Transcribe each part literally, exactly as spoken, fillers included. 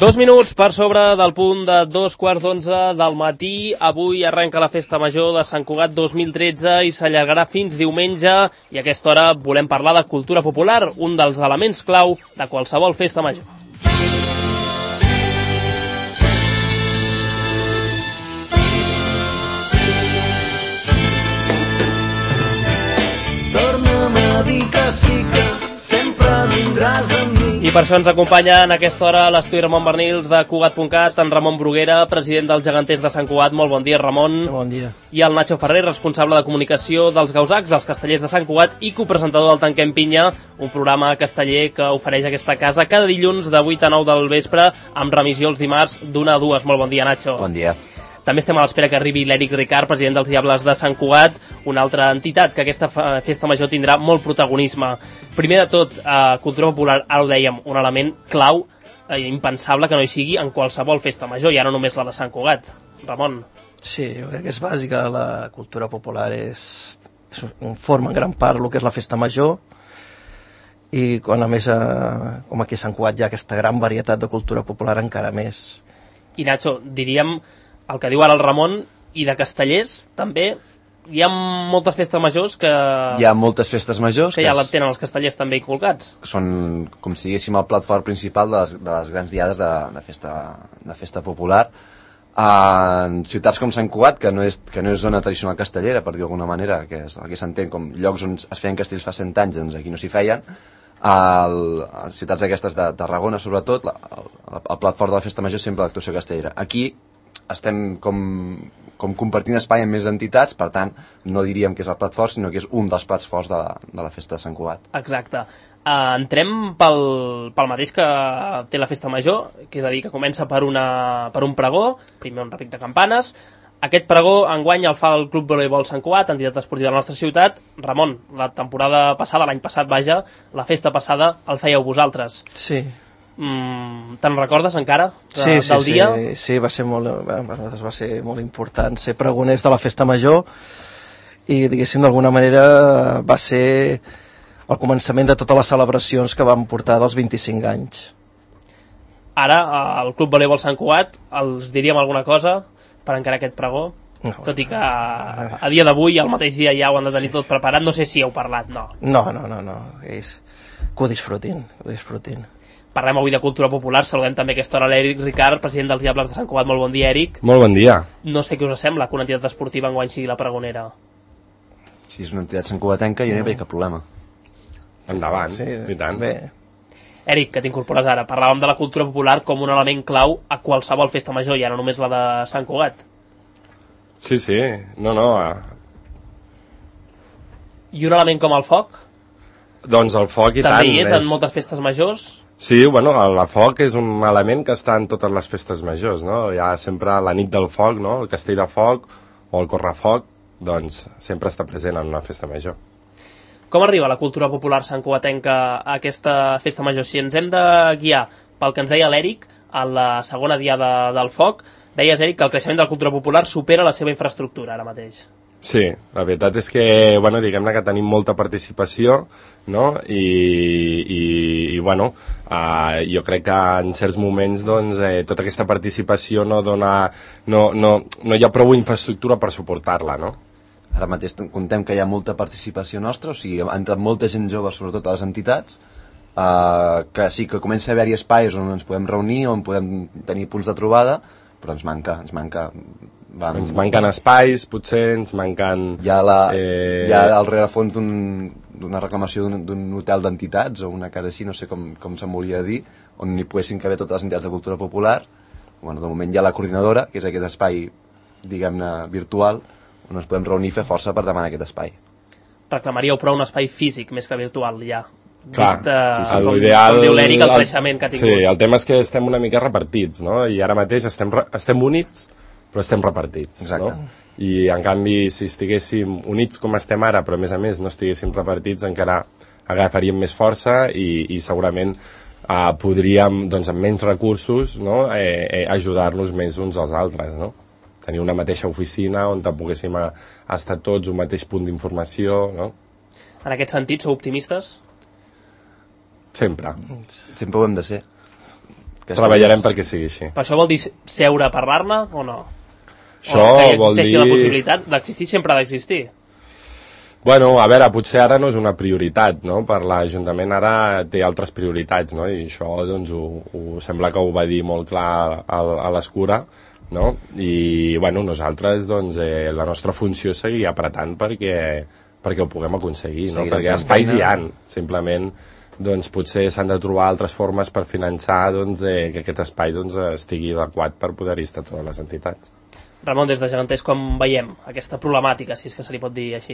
Dos minuts per sobre del punt de dos quarts d'onze del matí. Avui arrenca la Festa Major de Sant Cugat dos mil tretze i s'allargarà fins diumenge. I a aquesta hora volem parlar de cultura popular, un dels elements clau de qualsevol Festa Major. Torna'm a dir que sí que sempre vindràs amb mi. I per això ens acompanya en aquesta hora a l'estudi Ramon Bernils de Cugat punt cat, en Ramon Bruguera, president dels Geganters de Sant Cugat. Molt bon dia, Ramon. Bon dia. I el Nacho Ferrer, responsable de comunicació dels Gausacs, els Castellers de Sant Cugat i copresentador del Tanquem Pinya, un programa casteller que ofereix aquesta casa cada dilluns de vuit a nou del vespre, amb remissió els dimarts d'una a dues. Molt bon dia, Nacho. Bon dia. També estem a l'espera que arribi l'Eric Ricard, president dels Diables de Sant Cugat, una altra entitat que aquesta Festa Major tindrà molt protagonisme. Primer de tot, eh, cultura popular, ara ho dèiem, un element clau, eh, impensable que no hi sigui en qualsevol Festa Major, i ara no només la de Sant Cugat. Ramon. Sí, jo crec que és bàsica, la cultura popular és, és un, forma en gran part el que és la Festa Major, i quan a més, eh, com aquí a Sant Cugat hi ha aquesta gran varietat de cultura popular encara més. I Nacho, diríem el que diu ara el Ramon, i de castellers també hi ha moltes festes majors que... Hi ha moltes festes majors que ja la tenen els castellers també inculcats. Que són, com si diguéssim, el plat fort principal de les, de les grans diades de, de, festa, de festa popular. En ciutats com Sant Cugat, que no és, que no és zona tradicional castellera, per dir d'alguna manera, que és el que s'entén com llocs on es feien castells fa cent anys, doncs aquí no s'hi feien. El, a ciutats aquestes de Tarragona, sobretot, la, el, el plat fort de la festa major és sempre l'actuació castellera. Aquí estem com, com compartint espai amb més entitats, per tant, no diríem que és el plat fort, sinó que és un dels plats forts de, de la festa de Sant Cugat. Exacte. Uh, entrem pel, pel mateix que té la Festa Major, que és a dir, que comença per, una, per un pregó, primer un repic de campanes. Aquest pregó enguany el fa el Club Voleibol Sant Cugat, entitat esportiva de la nostra ciutat. Ramon, la temporada passada, l'any passat, vaja, la festa passada el fèieu vosaltres. Sí. Mm, te'n recordes encara de, sí, sí, del dia? Sí, sí, va ser molt, va ser molt important ser pregoners de la Festa Major, i diguéssim d'alguna manera va ser el començament de totes les celebracions que vam portar dels vint-i-cinc anys. Ara al Club Voleibol Sant Cugat els diríem alguna cosa per encarar aquest pregó? No. Tot i que a, a dia d'avui, al mateix dia ja ho han de tenir sí. tot preparat, no sé si heu parlat, no. No, no, no, no. És... que ho disfrutin, que ho disfrutin. Parlem avui de cultura popular, saludem també aquesta hora l'Eric Ricard, president dels Diables de Sant Cugat. Molt bon dia, Eric. Molt bon dia. No sé què us sembla que una entitat esportiva enguany sigui la pregonera. Si és una entitat santcugatenca, jo no hi veig cap problema. Endavant, sí, i tant. Bé. Eric, que t'incorpores ara. Parlàvem de la cultura popular com un element clau a qualsevol festa major, ja no només la de Sant Cugat. Sí, sí, no, no. I un element com el foc? Doncs el foc i també tant. També hi és en moltes festes majors? Sí, bueno, el foc és un element que està en totes les festes majors, no? Hi ha sempre la nit del foc, no? El castell de foc o el correfoc, doncs sempre està present en una festa major. Com arriba la cultura popular santcugatenca a aquesta festa major? Si ens hem de guiar pel que ens deia l'Eric, a la segona diada del foc, deies, Eric, que el creixement de la cultura popular supera la seva infraestructura ara mateix. Sí, la veritat és que, bueno, diguem-ne que tenim molta participació, no? I, i, i bueno, uh, jo crec que en certs moments, doncs, eh, tota aquesta participació no dona, no, no, no hi ha prou infraestructura per suportar-la, no? Ara mateix contem que hi ha molta participació nostra, o sigui, ha entrat molta gent jove, sobretot a les entitats, uh, que sí que comença a haver-hi espais on ens podem reunir, on podem tenir punts de trobada, però ens manca, ens manca... Vam... Ens manquen espais, potser, ens manquen... Hi ha, la, eh... hi ha al rerefons d'una reclamació d'un hotel d'entitats, o una cara així, no sé com, com se'n volia dir, on hi poguessin caber totes les entitats de cultura popular. Bueno, de moment hi ha la coordinadora, que és aquest espai, diguem-ne, virtual, on ens podem reunir i fer força per demanar aquest espai. Reclamaríeu però un espai físic, més que virtual, ja. Clar, vist, uh, sí, sí. Com, ideal, com diu l'Eric, el creixement que ha tingut. Sí, el tema és que estem una mica repartits, no? I ara mateix estem, estem units, però estem repartits. Exacte. No? I en canvi, si estiguéssim units com estem ara, però a més a més no estiguéssim repartits, encara agafaríem més força i, i segurament eh, podríem, doncs, amb menys recursos, no? eh, eh, ajudar-nos més uns als altres, no? Tenir una mateixa oficina on poguéssim a, a estar tots un mateix punt d'informació, no? En aquest sentit, sou optimistes? Sempre. Sempre ho hem de ser. treballarem perquè sigui així. Per això vol dir seure a parlar-ne o no? Això o que vol existeixi dir... la possibilitat d'existir, sempre ha d'existir. Bueno, a veure, potser ara no és una prioritat, no? Per l'Ajuntament ara té altres prioritats, no? I això, doncs, ho, ho, sembla que ho va dir molt clar a, a l'Escura, no? I, bueno, nosaltres, doncs, eh, la nostra funció és seguir apretant perquè, perquè ho puguem aconseguir, no? Seguirem Perquè espais hi han, simplement, doncs, potser s'han de trobar altres formes per finançar, doncs, eh, que aquest espai, doncs, estigui adequat per poder-hi estar totes les entitats. Ramon, des de Geganters, com veiem aquesta problemàtica, si és que se li pot dir així?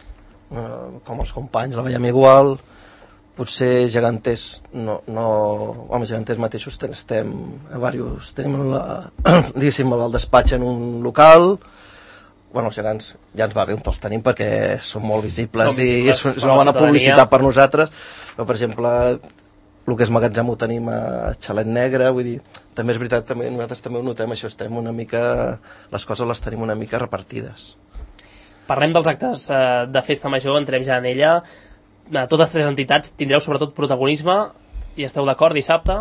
Uh, com els companys la veiem igual, potser Geganters no, no home, Geganters mateixos ten, estem a diversos, tenim la, diguéssim, el despatx en un local. Bueno, els gegants ja ens va bé on els tenim perquè són molt visibles, són visibles i és, és una bona publicitat per nosaltres, però per exemple el que és magatzem ho tenim a Xalet Negre, vull dir, també és veritat, també, nosaltres també ho notem, això, estem una mica, les coses les tenim una mica repartides. Parlem dels actes eh, de Festa Major, entrem ja en ella. Eh, totes tres entitats tindreu sobretot protagonisme, i esteu d'acord dissabte?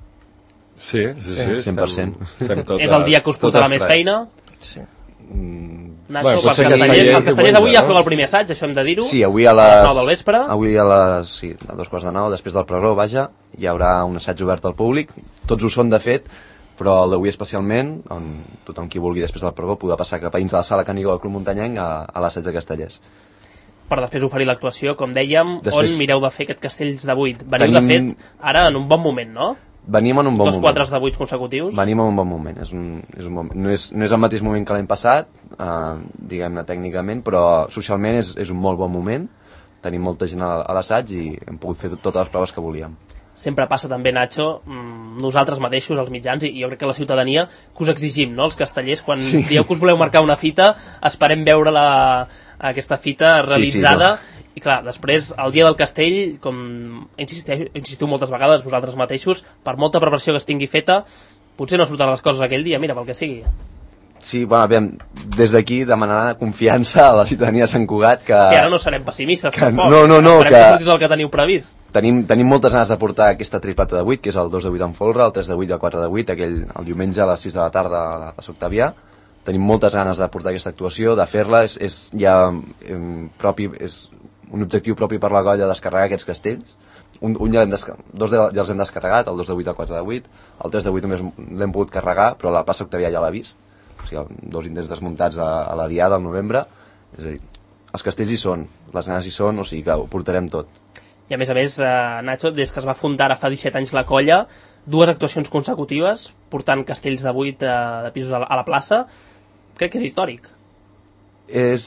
Sí, sí, sí, cent per cent. Estem, estem totes, És el dia que us portarà més tres. feina? Sí. Mm, Nacho, Bueno, pels potser castellers, castellers els castellers avui diumenge, ja no? feu el primer assaig, això hem de dir-ho. sí, avui a les... A les nou del vespre. Avui a les... Sí, a dos quarts de nou, després del pregó, vaja, hi haurà un assaig obert al públic. Tots ho són, de fet, però el d'avui especialment, on tothom qui vulgui després del pregó podrà passar cap a dins de la sala Canigó del Club Muntanyenc a, a l'assaig de Castellers. Per després oferir l'actuació, com dèiem, Després... on mireu de fer aquest Castells de vuit. Veniu, Tenim... de fet, ara en un bon moment, no? Venim en un bon Dos moment. quatre de vuit consecutius. Venim en un bon moment. És un, és un moment. No, és, no és el mateix moment que l'any passat, eh, diguem-ne tècnicament, però socialment és, és un molt bon moment. Tenim molta gent a, a l'assaig i hem pogut fer totes les proves que volíem. Sempre passa també, Nacho, nosaltres mateixos, els mitjans, i jo crec que la ciutadania, que us exigim, no?, els castellers, quan sí. dieu que us voleu marcar una fita, esperem veure la, aquesta fita realitzada, sí, sí, no. I clar, després, el dia del castell, com insisteu, insistiu moltes vegades vosaltres mateixos, per molta preparació que es tingui feta, potser no surten les coses aquell dia, mira, pel que sigui. Sí, bueno, aviam, des d'aquí demanar confiança a la ciutadania de Sant Cugat que... Que ara no serem pessimistes, que, tampoc. No, no, no, esperem que... que surti tot el que teniu previst. Tenim, tenim moltes ganes de portar aquesta triplata de vuit, que és el dos de vuit en folre, el tres de vuit i el quatre de vuit, aquell, el diumenge a les sis de la tarda a la plaça Octavià. Tenim moltes ganes de portar aquesta actuació, de fer-la, és, és ja eh, propi, és un objectiu propi per la colla descarregar aquests castells. Un, un ja, desca... Dos de, ja els hem descarregat, el dos de vuit i el quatre de vuit, el tres de vuit només l'hem pogut carregar, però la plaça Octavià ja l'ha vist. O sigui, dos intents desmuntats a, a la diada al novembre. És a dir, els castells hi són, les ganes hi són, o sigui que ho portarem tot. I a més a més, eh, Nacho, des que es va fundar ara fa disset anys la colla, dues actuacions consecutives, portant castells de vuit eh, de pisos a la, a la plaça, crec que és històric. És...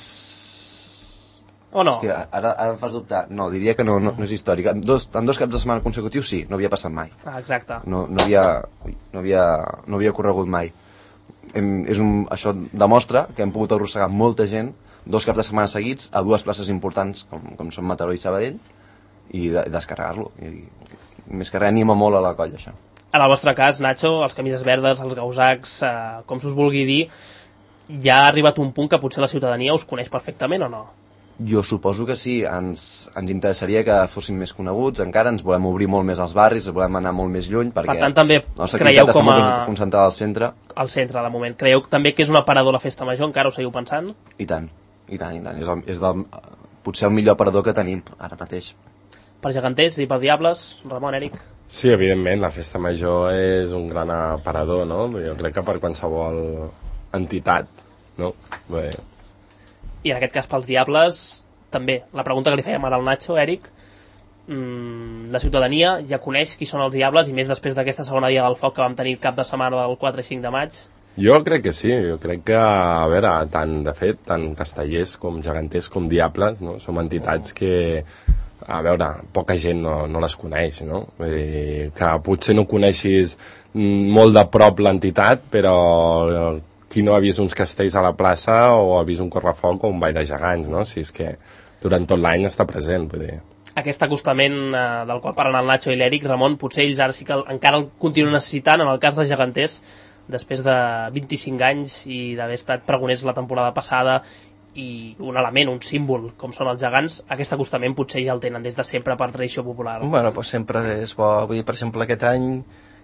O no? Hòstia, ara, ara em fas dubtar. No, diria que no, no, no és històric. En dos, en dos caps de setmana consecutius sí, no havia passat mai. Ah, exacte. No, no, havia, ui, no, havia, no havia corregut mai. Hem, és un, això demostra que hem pogut arrossegar molta gent dos caps de setmana seguits a dues places importants com, com són Mataró i Sabadell i de, descarregar-lo. I, més que res anima molt a la colla, això. En el vostre cas, Nacho, els camises verdes, els gausacs, eh, com s'us vulgui dir, ja ha arribat un punt que potser la ciutadania us coneix perfectament o no? Jo suposo que sí, ens, ens interessaria que fóssim més coneguts, encara ens volem obrir molt més als barris, volem anar molt més lluny, perquè... Per tant, també la nostra creieu activitat com a... està molt concentrada al centre. Al centre, de moment. Creieu també que és un aparador la Festa Major, encara ho seguiu pensant? I tant, i tant, i tant. És, el, és del, potser el millor aparador que tenim ara mateix. Per geganters i per diables, Ramon, Eric? Sí, evidentment, la Festa Major és un gran aparador, no? Jo crec que per qualsevol entitat, no? Bé... I en aquest cas pels diables, també, la pregunta que li fèiem ara al Nacho, Eric, mmm, la ciutadania ja coneix qui són els diables, i més després d'aquesta segona dia del foc que vam tenir cap de setmana del quatre i cinc de maig. Jo crec que sí, jo crec que, a veure, tant, de fet, tant castellers com geganters com diables, no? Som entitats que, a veure, poca gent no, no les coneix, no? Vull dir, que potser no coneixis molt de prop l'entitat, però qui no ha vist uns castells a la plaça o ha vist un correfoc o un ball de gegants, no? Si és que durant tot l'any està present, vull dir. Aquest acostament eh, del qual parlen el Nacho i l'Eric, Ramon, potser ells ara sí que encara el continuen necessitant, en el cas de geganters, després de vint-i-cinc anys i d'haver estat pregoners la temporada passada i un element, un símbol, com són els gegants, aquest acostament potser ja el tenen des de sempre per tradició popular. Bueno, pues sempre és bo. Vull dir, per exemple, aquest any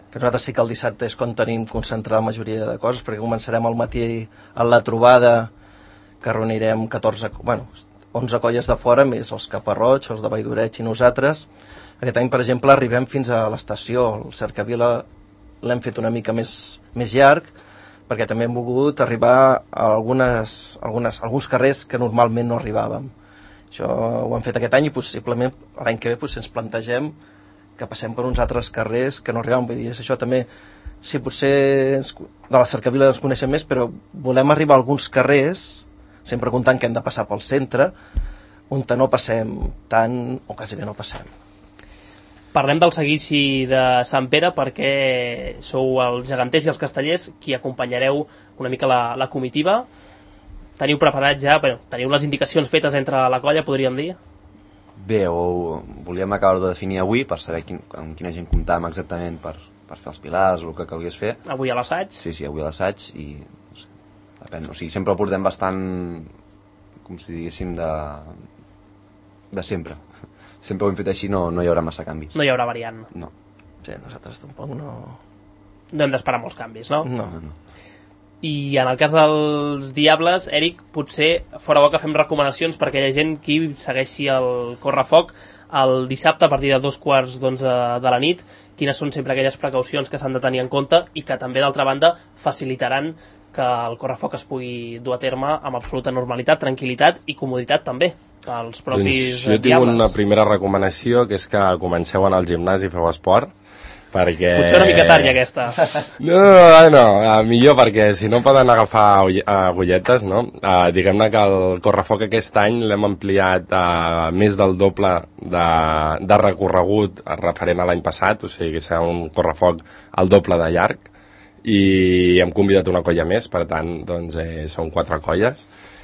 que nosaltres sí que el dissabte és quan tenim concentrada la majoria de coses, perquè començarem al matí a la trobada, que reunirem catorze, bueno, onze colles de fora, més els Caparroig, els de Valldoreig i nosaltres. Aquest any, per exemple, arribem fins a l'estació, el Cercavila l'hem fet una mica més, més llarg, perquè també hem volgut arribar a algunes, algunes, alguns carrers que normalment no arribàvem. Això ho hem fet aquest any i possiblement l'any que ve potser ens plantegem que passem per uns altres carrers que no arribem. Vull dir, és això també, sí, potser ens, de la Cercavila ens coneixem més, però volem arribar a alguns carrers, sempre comptant que hem de passar pel centre, on no passem tant, o quasi bé no passem. Parlem del seguici de Sant Pere perquè sou els geganters i els castellers qui acompanyareu una mica la, la comitiva. Teniu preparat ja, bueno, teniu les indicacions fetes entre la colla, podríem dir? Bé, ho volíem acabar de definir avui per saber quin, amb quina gent comptàvem exactament per, per fer els pilars, el que calgués fer. Avui a l'assaig? Sí, sí, avui a l'assaig i no sé, depèn, o sigui, sempre ho portem bastant, com si diguéssim, de, de sempre. Sempre ho hem fet així, no, no hi haurà massa canvis. No hi haurà variant. No. Sí, nosaltres tampoc no... No hem d'esperar molts canvis, no? No. no, no. I en el cas dels Diables, Eric, potser fora bo que fem recomanacions per aquella gent qui segueixi el correfoc el dissabte a partir de dos quarts d'onze de la nit, quines són sempre aquelles precaucions que s'han de tenir en compte i que també, d'altra banda, facilitaran que el correfoc es pugui dur a terme amb absoluta normalitat, tranquil·litat i comoditat també pels propis doncs jo tinc Diables. una primera recomanació, que és que comenceu a anar al gimnàs i feu esport, perquè... Potser una mica tard ja aquesta. No, no, uh, millor perquè si no poden agafar agulletes, no? Uh, diguem-ne que el correfoc aquest any l'hem ampliat a uh, més del doble de, de recorregut referent a l'any passat, o sigui que serà un correfoc al doble de llarg, i hem convidat una colla més, per tant, doncs, eh, són quatre colles.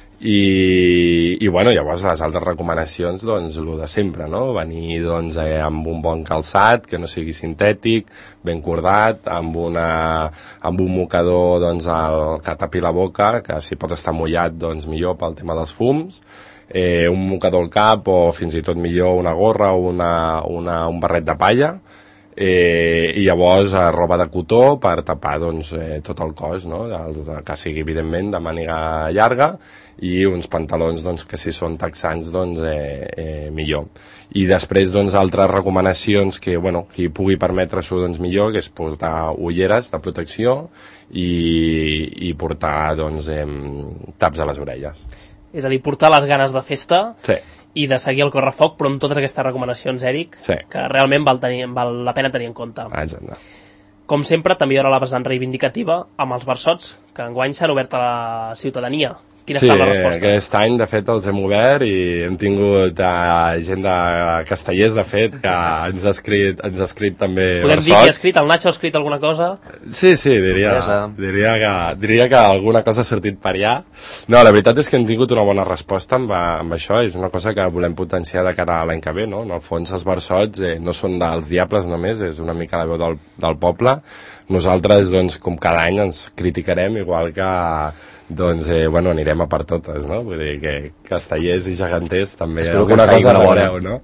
I, i bueno, llavors les altres recomanacions, doncs el de sempre, no? Venir doncs, eh, amb un bon calçat que no sigui sintètic, ben cordat, amb, una, amb un mocador doncs, el, que tapi la boca, que si pot estar mullat doncs millor pel tema dels fums, eh, un mocador al cap o fins i tot millor una gorra o una, una, un barret de palla, eh, i llavors eh, roba de cotó per tapar doncs, eh, tot el cos, no? El, que sigui evidentment de màniga llarga, i uns pantalons doncs, que si són texans doncs, eh, eh, millor. I després doncs, altres recomanacions que bueno, qui pugui permetre-s'ho doncs, millor, que és portar ulleres de protecció i, i portar doncs, eh, taps a les orelles. És a dir, portar les ganes de festa sí. i de seguir el correfoc, però amb totes aquestes recomanacions, Eric, sí. que realment val, tenir, val la pena tenir en compte. Exacte. Com sempre, també hi haurà la vessant reivindicativa amb els barçots, que enguany s'han obert a la ciutadania. Quina sí, ha estat la resposta? Aquest any, de fet, els hem obert i hem tingut uh, gent de castellers, de fet, que ens ha escrit, ens ha escrit també Podem barçots. dir qui ha escrit? El Nacho ha escrit alguna cosa? Sí, sí, diria, diria, que, diria que alguna cosa ha sortit per allà. No, la veritat és que hem tingut una bona resposta amb, amb això, és una cosa que volem potenciar de cara a l'any que ve, no? En el fons, els barçots eh, no són dels Diables només, és una mica la veu del, del poble. Nosaltres, doncs, com cada any, ens criticarem, igual que doncs, eh, bueno, anirem a per totes, no? Vull dir que castellers i geganters també Espero alguna que cosa veureu, no?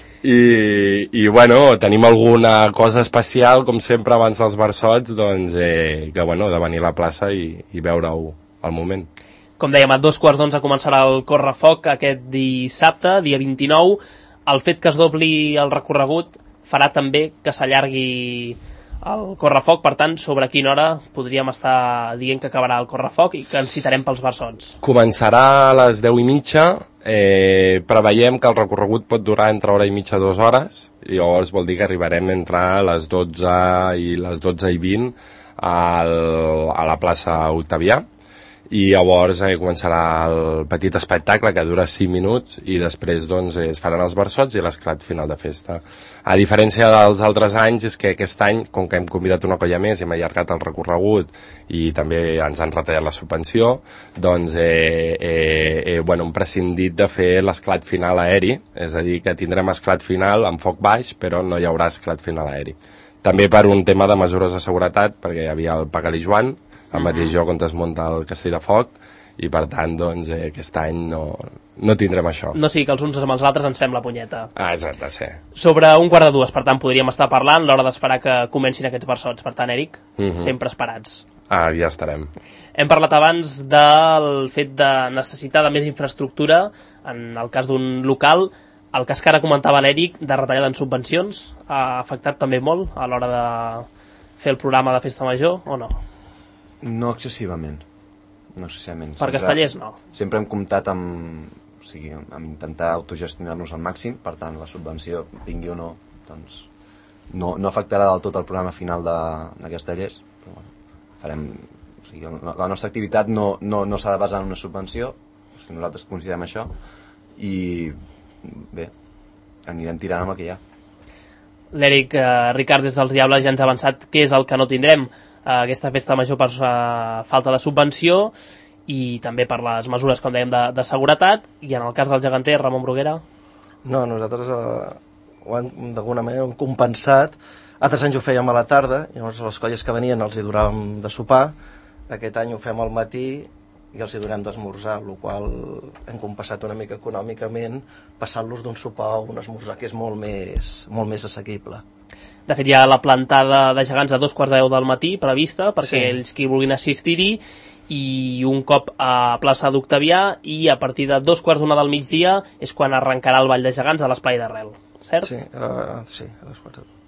I, i, bueno, tenim alguna cosa especial, com sempre, abans dels barçots, doncs, eh, que, bueno, de venir a la plaça i, i veure-ho al moment. Com dèiem, a dos quarts d'onze començarà el correfoc aquest dissabte, dia vint-i-nou. El fet que es dobli el recorregut farà també que s'allargui el correfoc, per tant, sobre quina hora podríem estar dient que acabarà el correfoc i que ens citarem pels barçots? Començarà a les deu i mitja, eh, preveiem que el recorregut pot durar entre hora i mitja a dues hores, i llavors vol dir que arribarem entre les dotze i les dotze i vint al, a la plaça Octavià, i llavors eh, començarà el petit espectacle que dura cinc minuts i després doncs, es faran els barçots i l'esclat final de festa. A diferència dels altres anys és que aquest any, com que hem convidat una colla més i hem allargat el recorregut i també ens han retallat la subvenció, doncs eh, eh, eh, bueno, hem prescindit de fer l'esclat final aeri, és a dir, que tindrem esclat final amb foc baix, però no hi haurà esclat final aeri. També per un tema de mesures de seguretat, perquè hi havia el Pagalí Joan, el mateix lloc on es munta el castell de foc, i per tant doncs, eh, aquest any no, no tindrem això. No sigui que els uns amb els altres ens fem la punyeta. Ah, exacte, sí. Sobre un quart de dues, per tant, podríem estar parlant l'hora d'esperar que comencin aquests barçots. Per tant, Eric, Mhm. sempre esperats. Ah, ja estarem. Hem parlat abans del fet de necessitar de més infraestructura en el cas d'un local. El cas que ara comentava l'Eric de retallada en subvencions ha afectat també molt a l'hora de fer el programa de Festa Major, o no? No excessivament. No excessivament. Per Castellers, no. Sempre hem comptat amb, o sigui, amb intentar autogestionar-nos al màxim, per tant, la subvenció, vingui o no, doncs no, no afectarà del tot el programa final de, de Castellers, però bueno, farem, o sigui, la nostra activitat no, no, no s'ha de basar en una subvenció, o sigui, nosaltres considerem això, i bé, anirem tirant amb el que hi ha. L'Eric eh, Ricard des dels Diables ja ens ha avançat què és el que no tindrem eh, aquesta festa major per eh, falta de subvenció i també per les mesures, com dèiem, de, de seguretat. I en el cas del Geganter, Ramon Bruguera? No, nosaltres eh, ho hem d'alguna manera hem compensat. Altres anys ho fèiem a la tarda, llavors les colles que venien els hi donàvem de sopar. Aquest any ho fem al matí i els hi donem d'esmorzar, el qual hem compensat una mica econòmicament passant-los d'un sopar a un esmorzar, que és molt més, molt més assequible. De fet, hi ha la plantada de gegants a dos quarts de deu del matí prevista perquè Sí. ells qui vulguin assistir-hi, i un cop a plaça d'Octavià, i a partir de dos quarts d'una del migdia és quan arrencarà el ball de gegants a l'espai d'Arrel, cert? Sí, uh, sí, a dos quarts de deu.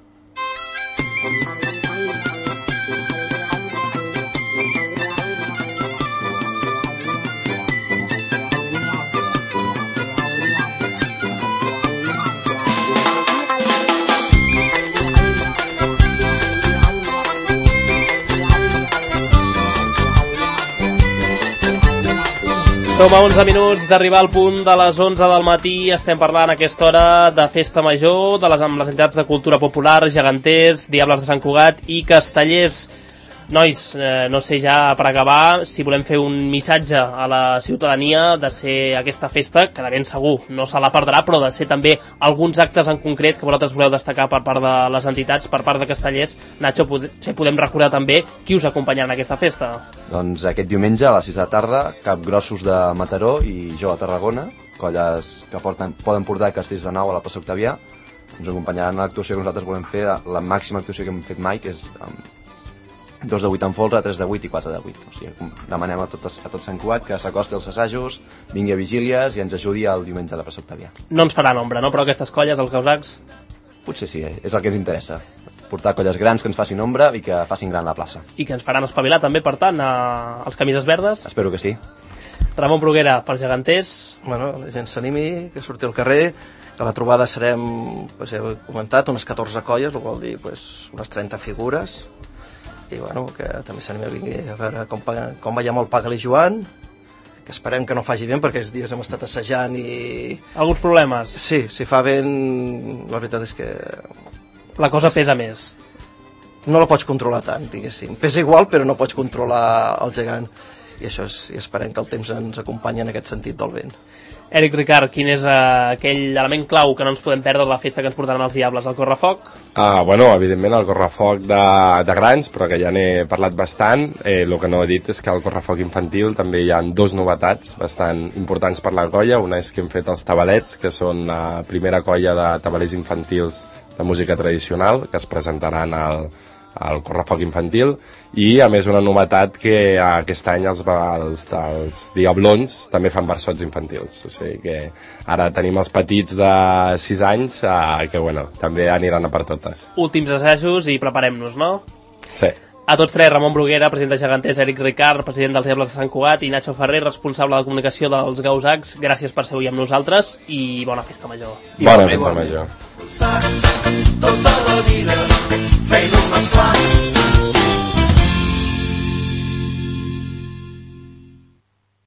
Som a onze minuts d'arribar al punt de les onze del matí. Estem parlant a aquesta hora de Festa Major, de les, amb les entitats de cultura popular, geganters, Diables de Sant Cugat i Castellers. Nois, eh, no sé ja per acabar si volem fer un missatge a la ciutadania de ser aquesta festa, que de ben segur no se la perdrà, però de ser també alguns actes en concret que vosaltres voleu destacar per part de les entitats, per part de Castellers. Nacho, potser podem recordar també qui us acompanyarà en aquesta festa. Doncs aquest diumenge a les sis de la tarda, Capgrossos de Mataró i Jo a Tarragona, colles que porten, poden portar castells de nou a la plaça Octavià. Ens acompanyaran a l'actuació que nosaltres volem fer, la màxima actuació que hem fet mai, que és um, dos de vuit en folre, tres de vuit i quatre de vuit. O sigui, demanem a tot, a tot Sant Cugat que s'acosti als assajos, vingui a vigílies i ens ajudi el diumenge a la plaça Octavià. No ens farà nombre, no? Però aquestes colles, els causacs... Potser sí, eh? És el que ens interessa. Portar colles grans que ens facin ombra i que facin gran la plaça. I que ens faran espavilar també, per tant, a... als camises verdes. Espero que sí. Ramon Bruguera, per geganters. Bueno, la gent s'animi, que surti al carrer, que la trobada serem, pues, he comentat, unes catorze colles, el que vol dir pues, unes trenta figures, i bueno, que també s'animi a venir a veure com, com veiem el Paga-li Joan, que esperem que no faci vent, perquè aquests dies hem estat assajant i... Alguns problemes. Sí, si fa vent, la veritat és que La cosa pesa més. no la pots controlar tant, diguéssim. Pesa igual, però no pots controlar el gegant. I això és, i esperem que el temps ens acompanyi en aquest sentit del vent. Eric Ricard, quin és uh, aquell element clau que no ens podem perdre de la festa que ens portaran els Diables? El correfoc? Ah, bueno, evidentment el correfoc de, de grans, però que ja n'he parlat bastant. Eh, el que no he dit és que al correfoc infantil també hi ha dos novetats bastant importants per la colla. Una és que hem fet els tabalets, que són la primera colla de tabalers infantils de música tradicional, que es presentaran al, al correfoc infantil, i a més una novetat que aquest any els, els, els Diablons també fan versots infantils, o sigui que ara tenim els petits de sis anys eh, que bueno, també aniran a per totes. Últims assajos i preparem-nos, no? Sí. A tots tres, Ramon Bruguera, president de geganters, Eric Ricard, president dels Diables de Sant Cugat, i Nacho Ferrer, responsable de comunicació dels Gausacs. Gràcies per ser avui amb nosaltres i bona festa major. Bona festa major. Tot